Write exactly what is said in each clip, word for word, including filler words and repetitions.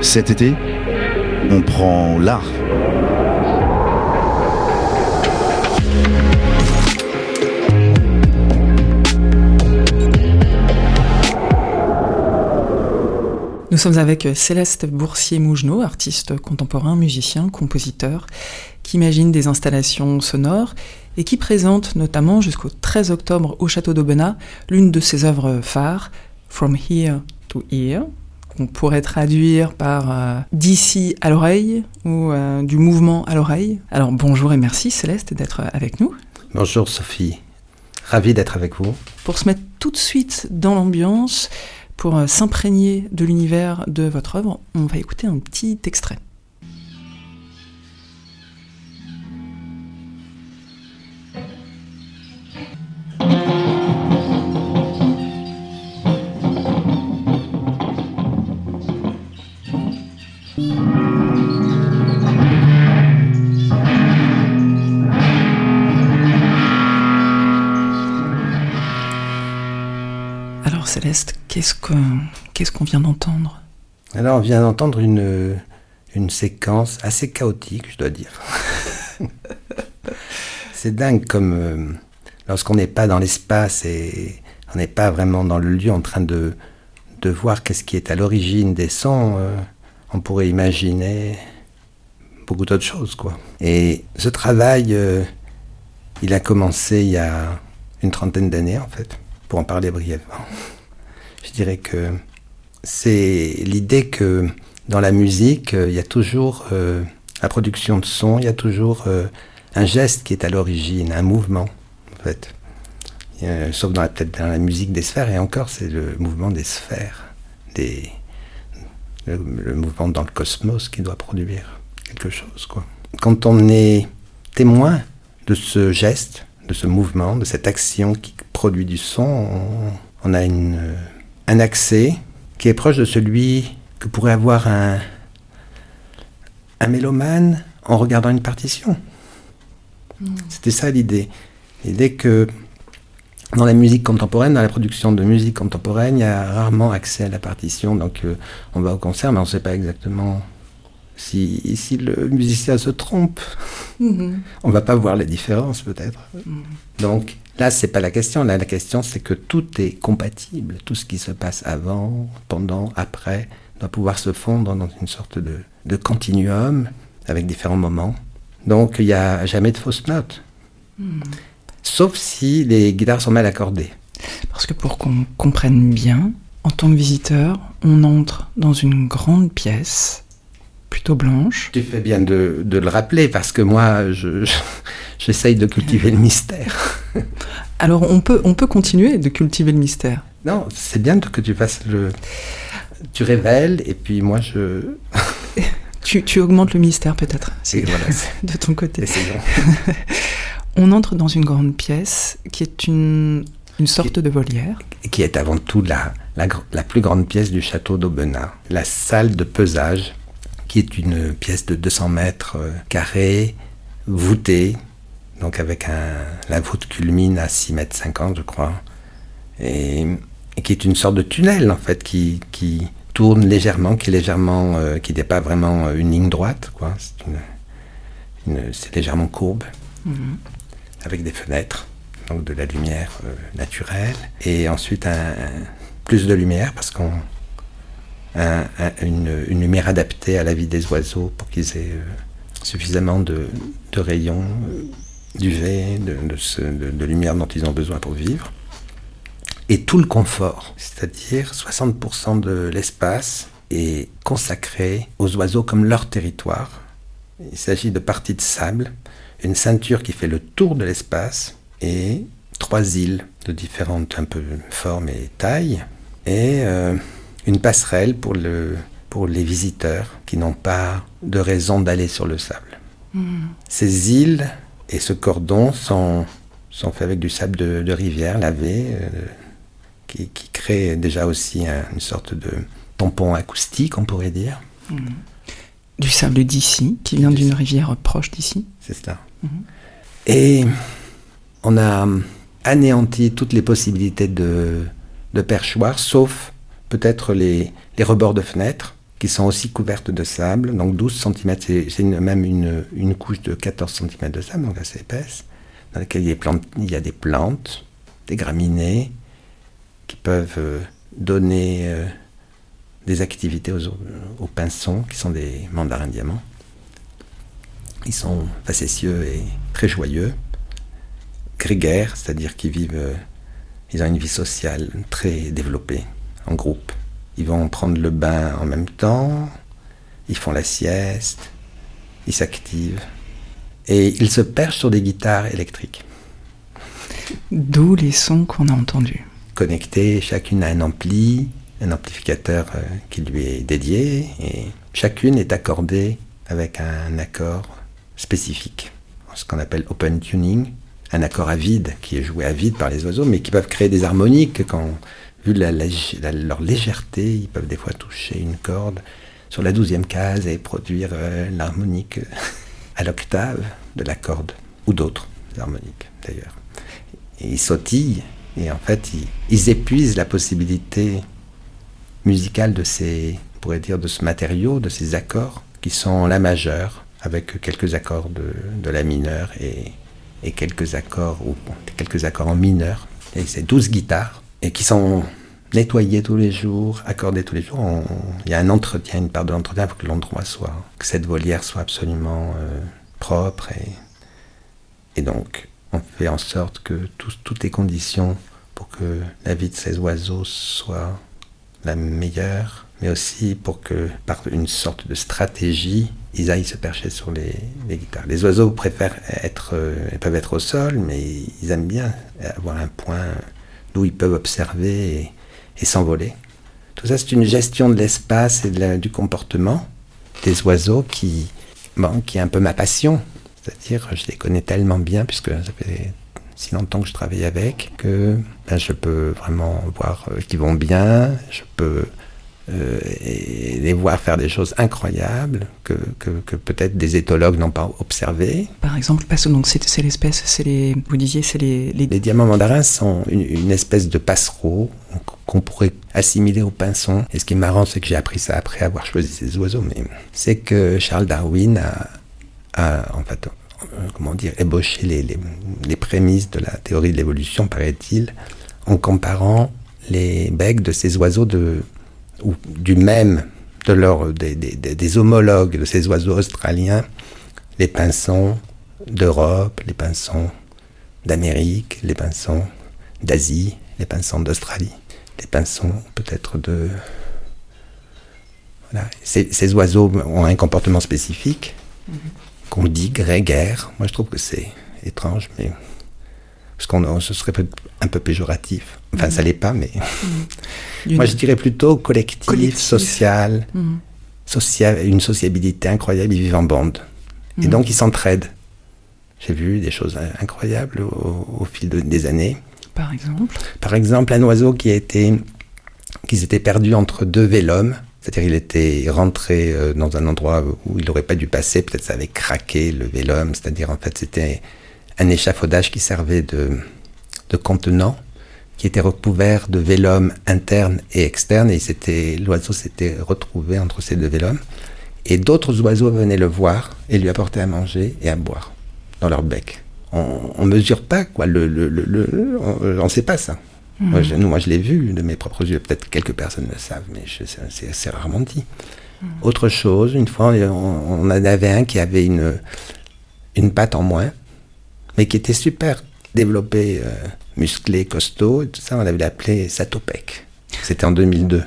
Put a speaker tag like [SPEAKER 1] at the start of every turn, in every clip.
[SPEAKER 1] Cet été, on prend l'art.
[SPEAKER 2] Nous sommes avec Céleste Boursier-Mougenot, artiste contemporain, musicien, compositeur, qui imagine des installations sonores et qui présente notamment jusqu'au treize octobre au Château d'Aubenas l'une de ses œuvres phares, From Here to Here, qu'on pourrait traduire par euh, d'ici à l'oreille ou euh, du mouvement à l'oreille. Alors bonjour et merci Céleste d'être avec nous.
[SPEAKER 3] Bonjour Sophie, ravi d'être avec vous.
[SPEAKER 2] Pour se mettre tout de suite dans l'ambiance, pour euh, s'imprégner de l'univers de votre œuvre, on va écouter un petit extrait. Alors Céleste, qu'est-ce que, qu'est-ce qu'on vient d'entendre ?
[SPEAKER 3] Alors on vient d'entendre une, une séquence assez chaotique, je dois dire. C'est dingue comme euh, lorsqu'on n'est pas dans l'espace et on n'est pas vraiment dans le lieu en train de, de voir qu'est-ce qui est à l'origine des sons, euh, on pourrait imaginer beaucoup d'autres choses, quoi. Et ce travail, euh, il a commencé il y a une trentaine d'années en fait, pour en parler brièvement. Je dirais que c'est l'idée que dans la musique, il y a toujours euh, la production de son, il y a toujours euh, un geste qui est à l'origine, un mouvement, en fait. Euh, sauf dans la, peut-être dans la musique des sphères, et encore, c'est le mouvement des sphères, des, le, le mouvement dans le cosmos qui doit produire quelque chose, quoi. Quand on est témoin de ce geste, de ce mouvement, de cette action qui produit du son, on, on a une, un accès qui est proche de celui que pourrait avoir un, un mélomane en regardant une partition. Mmh. C'était ça l'idée. L'idée que dans la musique contemporaine, dans la production de musique contemporaine, il y a rarement accès à la partition. Donc euh, on va au concert, mais on ne sait pas exactement si, si le musicien se trompe. Mmh. On ne va pas voir la différence peut-être. Mmh. Donc là, c'est pas la question. Là, la question, c'est que tout est compatible. Tout ce qui se passe avant, pendant, après, doit pouvoir se fondre dans une sorte de, de continuum avec différents moments. Donc, il n'y a jamais de fausses notes. Mmh. Sauf si les guitares sont mal accordées.
[SPEAKER 2] Parce que pour qu'on comprenne bien, en tant que visiteur, on entre dans une grande pièce, plutôt blanche.
[SPEAKER 3] Tu fais bien de, de le rappeler, parce que moi, je, je, j'essaye de cultiver le mystère.
[SPEAKER 2] Alors, on peut, on peut continuer de cultiver le mystère.
[SPEAKER 3] Non, c'est bien que tu fasses le... Tu révèles, et puis moi, je...
[SPEAKER 2] tu, tu augmentes le mystère, peut-être, si,
[SPEAKER 3] voilà,
[SPEAKER 2] de ton côté.
[SPEAKER 3] Essayons.
[SPEAKER 2] On entre dans une grande pièce qui est une, une sorte qui, de volière.
[SPEAKER 3] Qui est avant tout la, la, la plus grande pièce du château d'Aubenas. La salle de pesage, qui est une pièce de deux cents mètres euh, carrés, voûtée, donc avec un, la voûte culmine à six mètres cinquante, je crois, et, et qui est une sorte de tunnel, en fait, qui, qui tourne légèrement, qui est légèrement, euh, qui n'est pas vraiment une ligne droite, quoi. C'est, une, une, c'est légèrement courbe, mmh. avec des fenêtres, donc de la lumière euh, naturelle, et ensuite un, un, plus de lumière, parce qu'on Un, un, une, une lumière adaptée à la vie des oiseaux pour qu'ils aient euh, suffisamment de, de rayons, euh, d'U V, de, de, ce, de, de lumière dont ils ont besoin pour vivre. Et tout le confort, c'est-à-dire soixante pour cent de l'espace est consacré aux oiseaux comme leur territoire. Il s'agit de parties de sable, une ceinture qui fait le tour de l'espace et trois îles de différentes un peu formes et tailles. Et... Euh, une passerelle pour, le, pour les visiteurs qui n'ont pas de raison d'aller sur le sable. Mmh. Ces îles et ce cordon sont, sont faits avec du sable de, de rivière lavé, euh, qui, qui crée déjà aussi un, une sorte de tampon acoustique, on pourrait dire. Mmh.
[SPEAKER 2] Du sable d'ici, qui vient du d'une sable. rivière proche d'ici.
[SPEAKER 3] C'est cela. Mmh. Et on a anéanti toutes les possibilités de, de perchoir, sauf peut-être les, les rebords de fenêtres qui sont aussi couvertes de sable, donc douze centimètres, c'est, c'est une, même une, une couche de quatorze centimètres de sable, donc assez épaisse, dans laquelle il y a, plantes, il y a des plantes, des graminées, qui peuvent euh, donner euh, des activités aux, aux pinsons, qui sont des mandarins diamants. Ils sont facétieux et très joyeux, grégaires, c'est-à-dire qu'ils vivent, euh, ils ont une vie sociale très développée, en groupe. Ils vont prendre le bain en même temps, ils font la sieste, ils s'activent, et ils se perchent sur des guitares électriques.
[SPEAKER 2] D'où les sons qu'on a entendus.
[SPEAKER 3] Connectés, chacune a un ampli, un amplificateur euh, qui lui est dédié, et chacune est accordée avec un accord spécifique, ce qu'on appelle open tuning, un accord à vide qui est joué à vide par les oiseaux, mais qui peuvent créer des harmoniques quand, vu la, la, la, leur légèreté, ils peuvent des fois toucher une corde sur la douzième case et produire euh, l'harmonique à l'octave de la corde, ou d'autres harmoniques d'ailleurs. Et ils sautillent, et en fait, ils, ils épuisent la possibilité musicale de ces, on pourrait dire, de ce matériau, de ces accords, qui sont la majeure, avec quelques accords de, de la mineure et, et quelques accords ou quelques accords en mineur. Et c'est douze guitares et qui sont nettoyées tous les jours, accordées tous les jours. On, il y a un entretien, une part de l'entretien pour que l'endroit soit, que cette volière soit absolument euh, propre et, et donc on fait en sorte que tout, toutes les conditions pour que la vie de ces oiseaux soit la meilleure, mais aussi pour que, par une sorte de stratégie, ils aillent se percher sur les, les guitares. Les oiseaux préfèrent être, euh, ils peuvent être au sol, mais ils aiment bien avoir un point d'où ils peuvent observer et, et s'envoler. Tout ça, c'est une gestion de l'espace et de la, du comportement des oiseaux qui, bon, qui est un peu ma passion. C'est-à-dire, je les connais tellement bien, puisque ça fait si longtemps que je travaille avec, que ben, je peux vraiment voir euh, qu'ils vont bien, je peux euh, et les voir faire des choses incroyables que, que, que peut-être des éthologues n'ont pas observées.
[SPEAKER 2] Par exemple, donc c'est, c'est l'espèce, c'est les, vous disiez, c'est les... Les,
[SPEAKER 3] les diamants mandarins sont une, une espèce de passereau qu'on pourrait assimiler aux pinsons. Et ce qui est marrant, c'est que j'ai appris ça après avoir choisi ces oiseaux, mais c'est que Charles Darwin a, a en fait, euh, comment dire, ébauché les, les, les prémices de la théorie de l'évolution, paraît-il, en comparant les becs de ces oiseaux de... ou du même, de leur, des, des, des homologues de ces oiseaux australiens, les pinsons d'Europe, les pinsons d'Amérique, les pinsons d'Asie, les pinsons d'Australie, les pinsons peut-être de... Voilà. Ces, ces oiseaux ont un comportement spécifique, mm-hmm. qu'on dit grégaire. Moi je trouve que c'est étrange, mais... parce qu'on ce serait un peu péjoratif. Enfin, mmh. ça l'est pas, mais... Mmh. Moi, je dirais plutôt collectif, collectif. social, mmh. social, une sociabilité incroyable, ils vivent en bande. Mmh. Et donc, ils s'entraident. J'ai vu des choses incroyables au, au fil de, des années.
[SPEAKER 2] Par exemple
[SPEAKER 3] Par exemple, un oiseau qui, a été, qui s'était perdu entre deux vélums. C'est-à-dire qu'il était rentré dans un endroit où il n'aurait pas dû passer. Peut-être ça avait craqué, le vélum. C'est-à-dire, en fait, c'était... un échafaudage qui servait de, de contenant, qui était recouvert de vélum interne et externe, et c'était, l'oiseau s'était retrouvé entre ces deux vélums. Et d'autres oiseaux venaient le voir et lui apportaient à manger et à boire dans leur bec. On ne mesure pas, quoi, le, le, le, le, on ne sait pas ça. Mmh. Moi, je, nous, moi, je l'ai vu de mes propres yeux, peut-être quelques personnes le savent, mais je, c'est assez rarement dit. Mmh. Autre chose, une fois, on, on en avait un qui avait une, une patte en moins, mais qui était super développé, euh, musclé, costaud, et tout ça, on l'avait appelé Satopek. C'était en deux mille deux.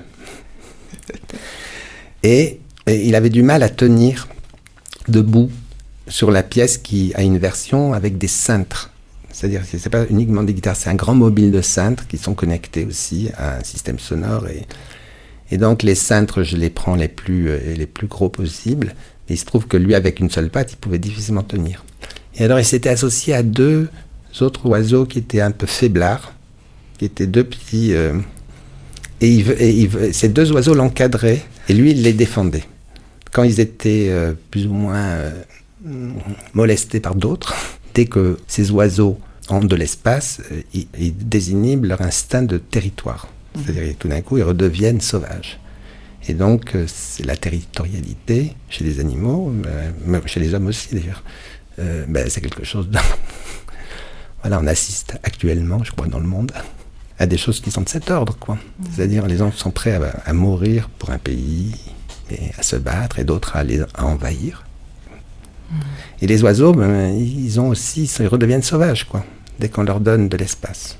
[SPEAKER 3] Et, et il avait du mal à tenir debout sur la pièce qui a une version avec des cintres. C'est-à-dire que ce n'est pas uniquement des guitares, c'est un grand mobile de cintres qui sont connectés aussi à un système sonore. Et, et donc les cintres, je les prends les plus, euh, les plus gros possibles. Et il se trouve que lui, avec une seule patte, il pouvait difficilement tenir. Et alors, il s'était associé à deux autres oiseaux qui étaient un peu faiblards, qui étaient deux petits... Euh, et, il, et il, ces deux oiseaux l'encadraient, et lui, il les défendait. Quand ils étaient euh, plus ou moins euh, molestés par d'autres, dès que ces oiseaux ont de l'espace, euh, ils, ils désinhibent leur instinct de territoire. C'est-à-dire que tout d'un coup, ils redeviennent sauvages. Et donc, c'est la territorialité chez les animaux, euh, chez les hommes aussi d'ailleurs, euh, ben, c'est quelque chose de... Voilà, on assiste actuellement, je crois, dans le monde, à des choses qui sont de cet ordre, quoi. Mmh. C'est-à-dire, les gens sont prêts à, à mourir pour un pays, et à se battre, et d'autres à, les, à envahir. Mmh. Et les oiseaux, ben, ils ont aussi, ils redeviennent sauvages, quoi, dès qu'on leur donne de l'espace.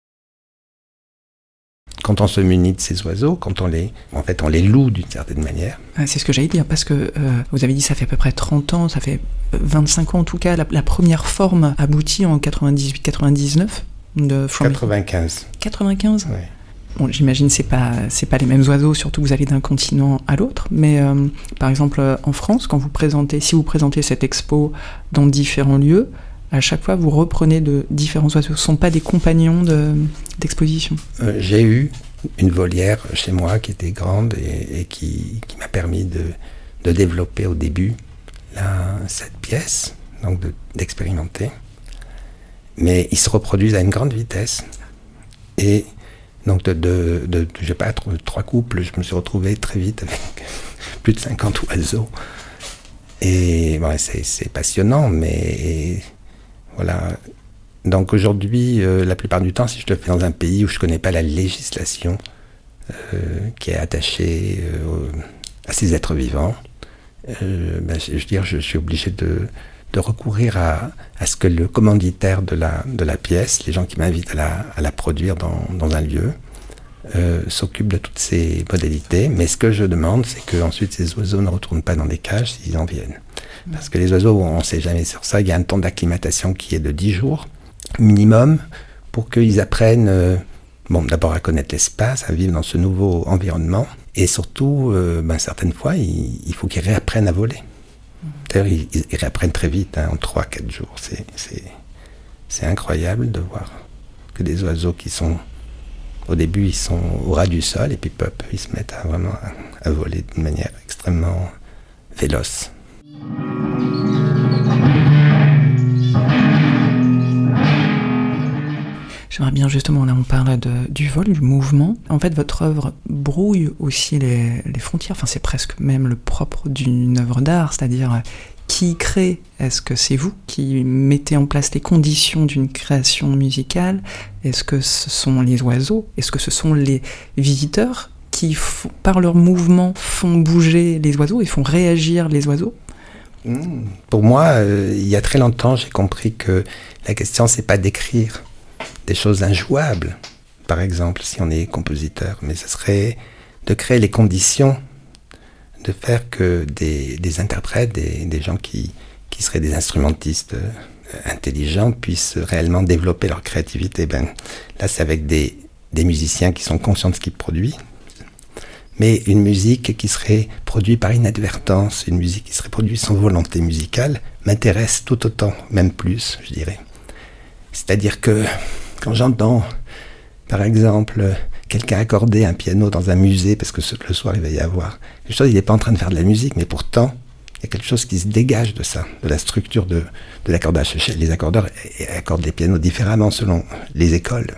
[SPEAKER 3] Quand on se munit de ces oiseaux, quand on les, en fait, on les loue d'une certaine manière.
[SPEAKER 2] Ah, c'est ce que j'allais dire, parce que euh, vous avez dit ça fait à peu près trente ans, ça fait vingt-cinq ans en tout cas, la, la première forme aboutit en quatre-vingt-dix-huit quatre-vingt-dix-neuf de From
[SPEAKER 3] quatre-vingt-quinze.
[SPEAKER 2] quatre-vingt-quinze.
[SPEAKER 3] Oui.
[SPEAKER 2] Bon, j'imagine que c'est pas, c'est pas les mêmes oiseaux, surtout que vous allez d'un continent à l'autre, mais euh, par exemple en France, quand vous présentez, si vous présentez cette expo dans différents lieux, à chaque fois, vous reprenez de différents oiseaux. Ce ne sont pas des compagnons de, d'exposition.
[SPEAKER 3] Euh, j'ai eu une volière chez moi qui était grande et, et qui, qui m'a permis de, de développer au début la, cette pièce, donc de, d'expérimenter. Mais ils se reproduisent à une grande vitesse. Et donc, de, de, de, de je sais pas, trois, trois couples, je me suis retrouvé très vite avec plus de cinquante oiseaux. Et bon, c'est, c'est passionnant, mais... Voilà. Donc aujourd'hui, euh, la plupart du temps, si je le fais dans un pays où je ne connais pas la législation euh, qui est attachée euh, à ces êtres vivants, euh, ben, je, je, veux dire, je suis obligé de, de recourir à, à ce que le commanditaire de la, de la pièce, les gens qui m'invitent à la, à la produire dans, dans un lieu, euh, s'occupent de toutes ces modalités. Mais ce que je demande, c'est qu'ensuite ces oiseaux ne retournent pas dans des cages s'ils en viennent. Parce que les oiseaux, on ne sait jamais sur ça, il y a un temps d'acclimatation qui est de dix jours minimum pour qu'ils apprennent, euh, bon, d'abord à connaître l'espace, à vivre dans ce nouveau environnement, et surtout, euh, ben, certaines fois, il, il faut qu'ils réapprennent à voler. D'ailleurs, ils, ils réapprennent très vite, hein, en trois à quatre jours. C'est, c'est, c'est incroyable de voir que des oiseaux qui sont, au début, ils sont au ras du sol, et puis pop, ils se mettent à, vraiment à, à voler d'une manière extrêmement véloce.
[SPEAKER 2] J'aimerais bien justement, là on parle de, du vol, du mouvement. En fait, votre œuvre brouille aussi les, les frontières, enfin c'est presque même le propre d'une œuvre d'art, c'est-à-dire qui crée, est-ce que c'est vous qui mettez en place les conditions d'une création musicale? Est-ce que ce sont les oiseaux? Est-ce que ce sont les visiteurs qui, font, par leur mouvement, font bouger les oiseaux et font réagir les oiseaux?
[SPEAKER 3] Mmh. Pour moi, euh, il y a très longtemps, j'ai compris que la question, c'est pas d'écrire des choses injouables, par exemple, si on est compositeur, mais ce serait de créer les conditions, de faire que des, des interprètes, des, des gens qui, qui seraient des instrumentistes euh, intelligents puissent réellement développer leur créativité. Ben, là, c'est avec des, des musiciens qui sont conscients de ce qu'ils produisent, mais une musique qui serait produite par inadvertance, une musique qui serait produite sans volonté musicale, m'intéresse tout autant, même plus, je dirais. C'est-à-dire que quand j'entends, par exemple, quelqu'un accorder un piano dans un musée, parce que le soir il va y avoir quelque chose, il n'est pas en train de faire de la musique, mais pourtant, il y a quelque chose qui se dégage de ça, de la structure de, de l'accordage. Les accordeurs accordent les pianos différemment selon les écoles,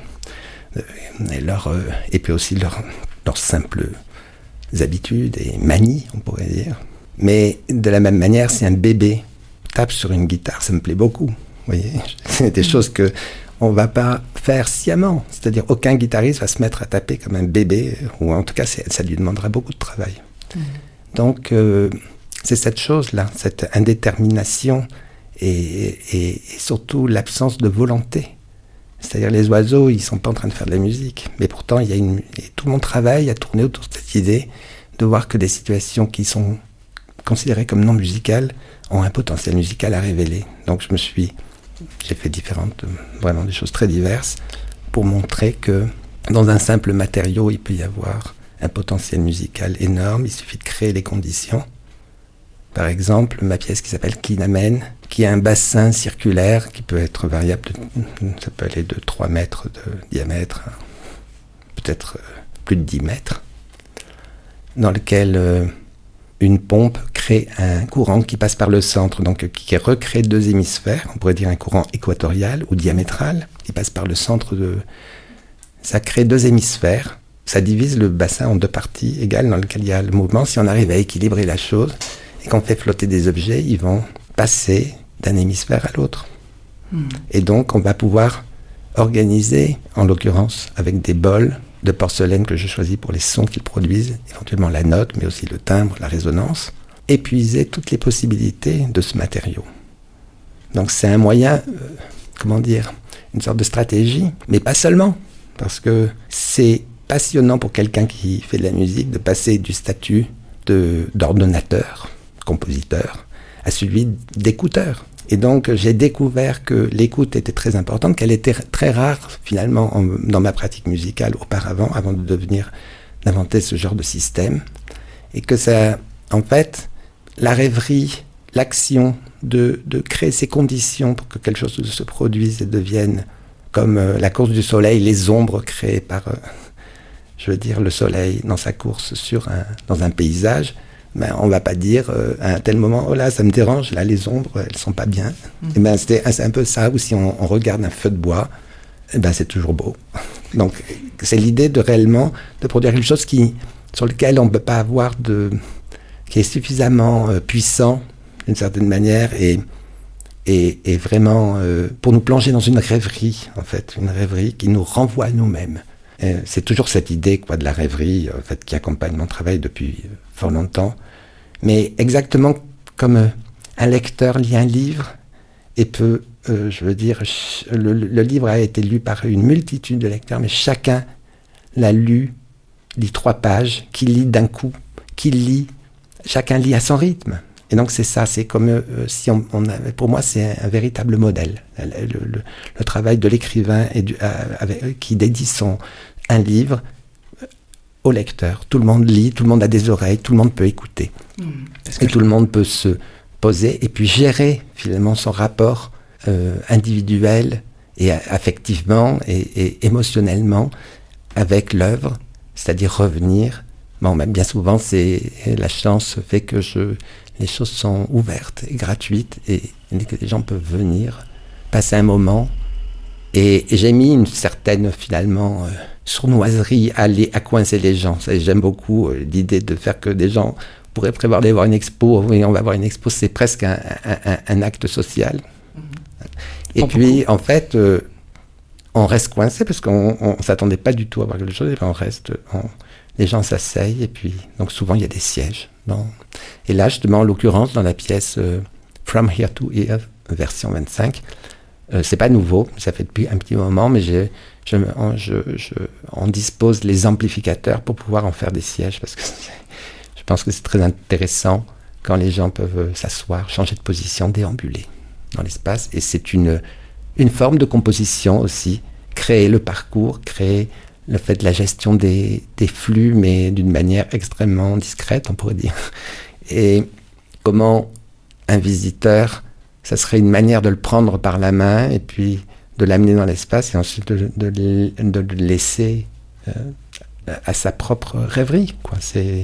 [SPEAKER 3] et, leur, et puis aussi leurs leur simples habitudes et manies, on pourrait dire. Mais de la même manière, si un bébé tape sur une guitare, ça me plaît beaucoup. Vous voyez, c'est des choses que on va pas faire sciemment. C'est-à-dire, aucun guitariste va se mettre à taper comme un bébé, ou en tout cas, c'est, ça lui demandera beaucoup de travail. Mmh. Donc, euh, c'est cette chose-là, cette indétermination et, et, et surtout l'absence de volonté. C'est-à-dire, les oiseaux, ils sont pas en train de faire de la musique, mais pourtant, il y a une, et tout mon travail a tourné autour de cette idée de voir que des situations qui sont considérées comme non musicales ont un potentiel musical à révéler. Donc, je me suis J'ai fait différentes, vraiment des choses très diverses pour montrer que dans un simple matériau, il peut y avoir un potentiel musical énorme. Il suffit de créer les conditions. Par exemple, ma pièce qui s'appelle Kinamen, qui a un bassin circulaire qui peut être variable, de, ça peut aller de trois mètres de diamètre, peut-être plus de dix mètres, dans lequel euh, une pompe crée un courant qui passe par le centre, donc qui recrée deux hémisphères, on pourrait dire un courant équatorial ou diamétral, qui passe par le centre de... Ça crée deux hémisphères ça divise le bassin en deux parties égales dans lesquelles il y a le mouvement. Si on arrive à équilibrer la chose et qu'on fait flotter des objets, ils vont passer d'un hémisphère à l'autre. Mmh. Et donc, on va pouvoir organiser, en l'occurrence, avec des bols de porcelaine que je choisis pour les sons qu'ils produisent, éventuellement la note, mais aussi le timbre, la résonance, épuiser toutes les possibilités de ce matériau. Donc c'est un moyen, euh, comment dire, une sorte de stratégie, mais pas seulement, parce que c'est passionnant pour quelqu'un qui fait de la musique de passer du statut de, d'ordonnateur, compositeur, à celui d'écouteur. Et donc, j'ai découvert que l'écoute était très importante, qu'elle était très rare, finalement, en, dans ma pratique musicale auparavant, avant de devenir, d'inventer ce genre de système. Et que ça, en fait, la rêverie, l'action de, de créer ces conditions pour que quelque chose se produise et devienne comme euh, la course du soleil, les ombres créées par, euh, je veux dire, le soleil dans sa course sur un, dans un paysage. Ben, on ne va pas dire euh, à un tel moment, oh là, ça me dérange, là, les ombres, elles ne sont pas bien. Mmh. Et ben, c'est, c'est un peu ça, ou si on, on regarde un feu de bois, et ben, c'est toujours beau. Donc, c'est l'idée de réellement de produire quelque chose qui, sur lequel on ne peut pas avoir de... qui est suffisamment euh, puissant, d'une certaine manière, et, et, et vraiment euh, pour nous plonger dans une rêverie, en fait, une rêverie qui nous renvoie à nous-mêmes. Et c'est toujours cette idée, quoi, de la rêverie, en fait, qui accompagne mon travail depuis fort longtemps. Mais exactement comme euh, un lecteur lit un livre et peut, euh, je veux dire, ch- le, le livre a été lu par une multitude de lecteurs, mais chacun l'a lu, lit trois pages, qui lit d'un coup, qui lit, chacun lit à son rythme. Et donc c'est ça, c'est comme euh, si on, on avait, pour moi c'est un, un véritable modèle, le, le, le, le travail de l'écrivain et du, euh, avec, qui dédie son un livre au lecteur. Tout le monde lit, tout le monde a des oreilles, tout le monde peut écouter. Mmh, et tout je... le monde peut se poser et puis gérer finalement son rapport euh, individuel et affectivement et, et émotionnellement avec l'œuvre, c'est-à-dire revenir. Bon, même bien souvent, c'est la chance fait que je, les choses sont ouvertes et gratuites et, et que les gens peuvent venir passer un moment. Et, et j'ai mis une certaine, finalement, euh, sournoiserie à, les, à coincer les gens. Ça, j'aime beaucoup euh, l'idée de faire que des gens pourraient prévoir d'aller voir une expo. Oui, on va voir une expo, c'est presque un, un, un acte social. Mmh. Et bon, puis, beaucoup. En fait, euh, on reste coincé parce qu'on ne s'attendait pas du tout à voir quelque chose. Et puis on reste... On, les gens s'asseyent et puis... Donc souvent, il y a des sièges. Dans, et là, justement, en l'occurrence, dans la pièce euh, From Here to Here, version vingt-cinq, Euh, c'est pas nouveau, ça fait depuis un petit moment, mais j'ai, je, on, je, je, on dispose les amplificateurs pour pouvoir en faire des sièges, parce que je pense que c'est très intéressant quand les gens peuvent s'asseoir, changer de position, déambuler dans l'espace. Et c'est une, une forme de composition aussi, créer le parcours, créer le fait de la gestion des, des flux, mais d'une manière extrêmement discrète, on pourrait dire. Et comment un visiteur... ça serait une manière de le prendre par la main et puis de l'amener dans l'espace et ensuite de, de, de, de le laisser euh, à sa propre rêverie, quoi. C'est...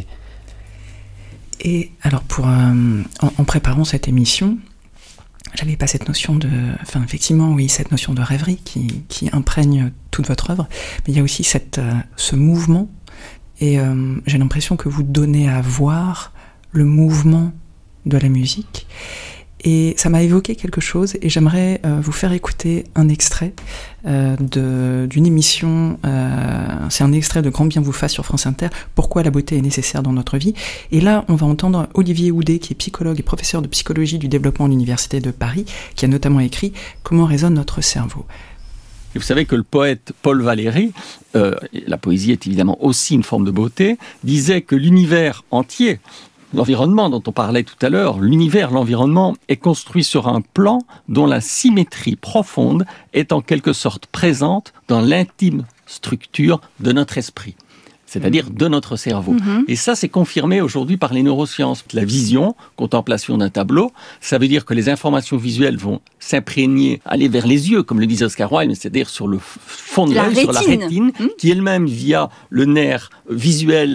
[SPEAKER 2] Et alors, pour, euh, en, en préparant cette émission, j'avais pas cette notion de... Enfin, effectivement, oui, cette notion de rêverie qui, qui imprègne toute votre œuvre, mais il y a aussi cette, euh, ce mouvement, et euh, j'ai l'impression que vous donnez à voir le mouvement de la musique. Et ça m'a évoqué quelque chose et j'aimerais euh, vous faire écouter un extrait euh, de, d'une émission, euh, c'est un extrait de Grand bien vous fasse sur France Inter, Pourquoi la beauté est nécessaire dans notre vie. Et là, on va entendre Olivier Houdet, qui est psychologue et professeur de psychologie du développement à l'Université de Paris, qui a notamment écrit « Comment résonne notre cerveau ».
[SPEAKER 4] Vous savez que le poète Paul Valéry, euh, la poésie est évidemment aussi une forme de beauté, disait que l'univers entier, l'environnement dont on parlait tout à l'heure, l'univers, l'environnement, est construit sur un plan dont la symétrie profonde est en quelque sorte présente dans l'intime structure de notre esprit, c'est-à-dire de notre cerveau. Mm-hmm. Et ça, c'est confirmé aujourd'hui par les neurosciences. La vision, contemplation d'un tableau, ça veut dire que les informations visuelles vont s'imprégner, aller vers les yeux, comme le disait Oscar Wilde, c'est-à-dire sur le fond de l'œil, sur la rétine, mmh. qui elle-même, via le nerf visuel,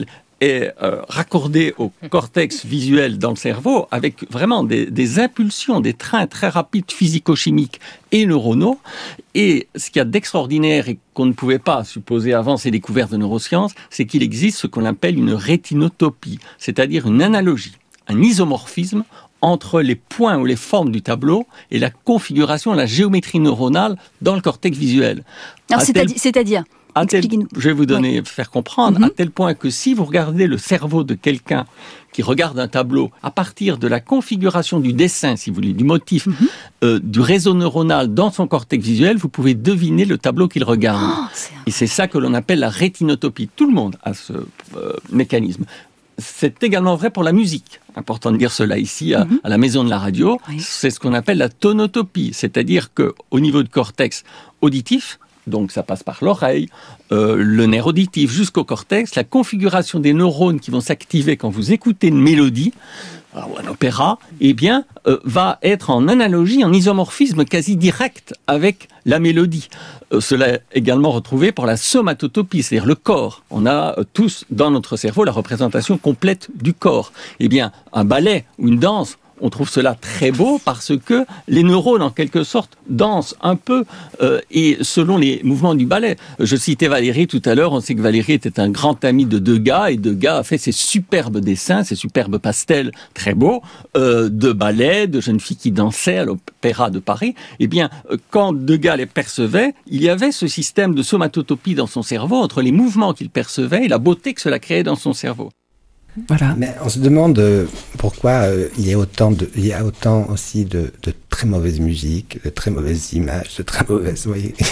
[SPEAKER 4] est euh, raccordé au cortex visuel dans le cerveau avec vraiment des, des impulsions, des trains très rapides physico-chimiques et neuronaux. Et ce qu'il y a d'extraordinaire et qu'on ne pouvait pas supposer avant ces découvertes de neurosciences, c'est qu'il existe ce qu'on appelle une rétinotopie, c'est-à-dire une analogie, un isomorphisme entre les points ou les formes du tableau et la configuration, la géométrie neuronale dans le cortex visuel.
[SPEAKER 5] Alors, c'est-à-dire, c'est-à-dire
[SPEAKER 4] Tel, je vais vous donner, ouais. faire comprendre, mm-hmm. à tel point que si vous regardez le cerveau de quelqu'un qui regarde un tableau, à partir de la configuration du dessin, si vous voulez, du motif, mm-hmm. euh, du réseau neuronal dans son cortex visuel, vous pouvez deviner le tableau qu'il regarde. Oh, c'est Et c'est ça que l'on appelle la rétinotopie. Tout le monde a ce euh, mécanisme. C'est également vrai pour la musique. Important de dire cela ici, à, mm-hmm. à la maison de la radio. Oui. C'est ce qu'on appelle la tonotopie. C'est-à-dire qu'au niveau du cortex auditif, donc ça passe par l'oreille, euh, le nerf auditif jusqu'au cortex, la configuration des neurones qui vont s'activer quand vous écoutez une mélodie, ou un opéra, eh bien, euh, va être en analogie, en isomorphisme quasi direct avec la mélodie. Euh, cela est également retrouvé pour la somatotopie, c'est-à-dire le corps. On a euh, tous dans notre cerveau la représentation complète du corps. Eh bien, un ballet ou une danse, on trouve cela très beau parce que les neurones, en quelque sorte, dansent un peu euh, et selon les mouvements du ballet. Je citais Valéry tout à l'heure. On sait que Valéry était un grand ami de Degas et Degas a fait ces superbes dessins, ces superbes pastels très beaux euh, de ballet, de jeunes filles qui dansaient à l'Opéra de Paris. Eh bien, quand Degas les percevait, il y avait ce système de somatotopie dans son cerveau entre les mouvements qu'il percevait et la beauté que cela créait dans son cerveau.
[SPEAKER 3] Voilà. Mais on se demande euh, pourquoi euh, il y a autant de, il y a autant aussi de, de très mauvaise musique, de très mauvaises images, de très mauvaises, vous voyez,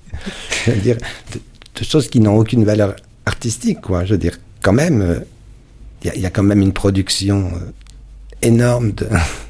[SPEAKER 3] je veux dire, de, de choses qui n'ont aucune valeur artistique, quoi. Je veux dire, quand même, euh, il y a, il y a quand même une production euh, énorme de,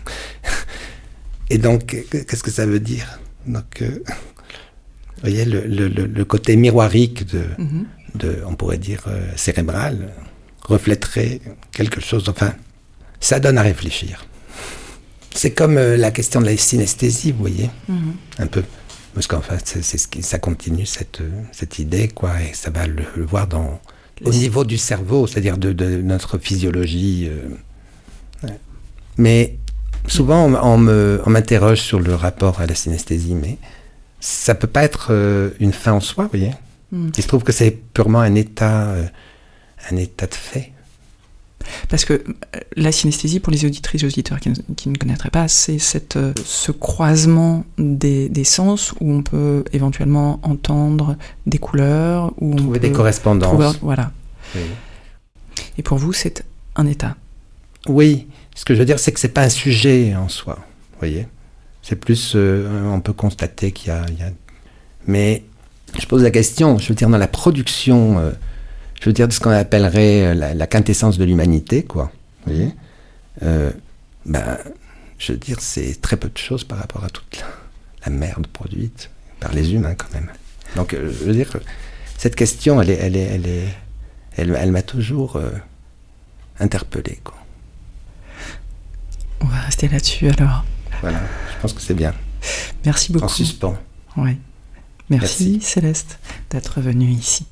[SPEAKER 3] et donc qu'est-ce que ça veut dire? Donc, euh, vous voyez, le, le, le côté miroirique de, mm-hmm. de, on pourrait dire euh, cérébral. Reflèterait quelque chose, enfin, ça donne à réfléchir. C'est comme euh, la question de la synesthésie, vous voyez, mm-hmm. un peu, parce qu'en fait, c'est, c'est ce qui, ça continue cette, cette idée, quoi, et ça va le, le voir dans, au niveau du cerveau, c'est-à-dire de, de notre physiologie. Euh, ouais. Mais souvent, on, on, me, on m'interroge sur le rapport à la synesthésie, mais ça peut pas être euh, une fin en soi, vous voyez. Mm. Il se trouve que c'est purement un état... Euh, un état de fait.
[SPEAKER 2] Parce que la synesthésie, pour les auditrices et auditeurs qui ne, qui ne connaîtraient pas, c'est cette, ce croisement des, des sens où on peut éventuellement entendre des couleurs, où
[SPEAKER 3] trouver
[SPEAKER 2] on peut
[SPEAKER 3] des correspondances.
[SPEAKER 2] Trouver, voilà.
[SPEAKER 3] Oui.
[SPEAKER 2] Et pour vous, c'est un état.
[SPEAKER 3] Oui. Ce que je veux dire, c'est que c'est pas un sujet en soi. Vous voyez. C'est plus, euh, on peut constater qu'il y a, il y a... Mais je pose la question. Je veux dire, dans la production. Euh, Je veux dire, de ce qu'on appellerait la, la quintessence de l'humanité, quoi. Vous voyez, euh, ben, je veux dire, c'est très peu de choses par rapport à toute la, la merde produite par les humains, quand même. Donc, euh, je veux dire, cette question, elle est, elle est, elle est, elle, elle m'a toujours euh, interpellé, quoi.
[SPEAKER 2] On va rester là-dessus, alors.
[SPEAKER 3] Voilà, je pense que c'est bien.
[SPEAKER 2] Merci beaucoup.
[SPEAKER 3] En suspens.
[SPEAKER 2] Oui. Merci,
[SPEAKER 3] Merci,
[SPEAKER 2] Céleste, d'être venue ici.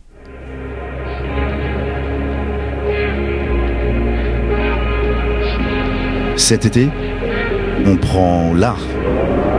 [SPEAKER 1] Cet été, on prend l'art